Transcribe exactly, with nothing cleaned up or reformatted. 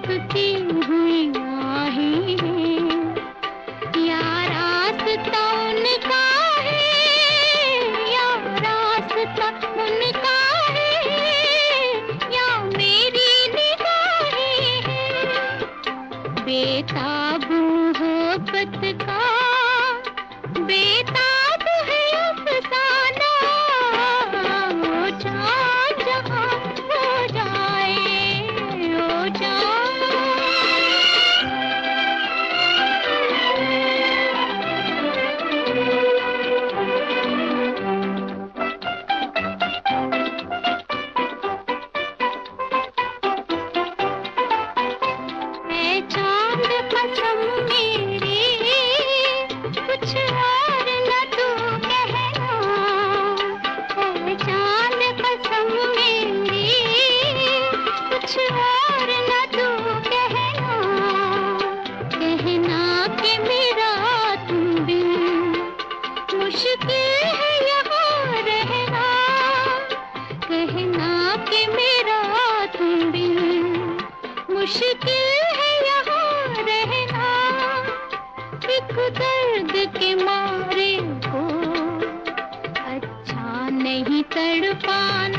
थकती हुई आहें हैं, या रास्ता उनका है, या रास्ता उनका है, या मेरी निगाहें हैं। बेताब मोहब्बत का बेताब है अफसाना, ओ जान जहाँ हो जाए, ओ जान। ऐ चाँद कसम मेरी कुछ और न तू कहना, ऐ चाँद कसम मेरी कुछ और न तू कहना, कहना कि मेरा तुम बिन मुश्किल है यहाँ रहना, कहना कि मेरा तुम बिन मुश्किल है यहाँ रहना। एक दर्द के मारे को अच्छा नहीं तड़पाना।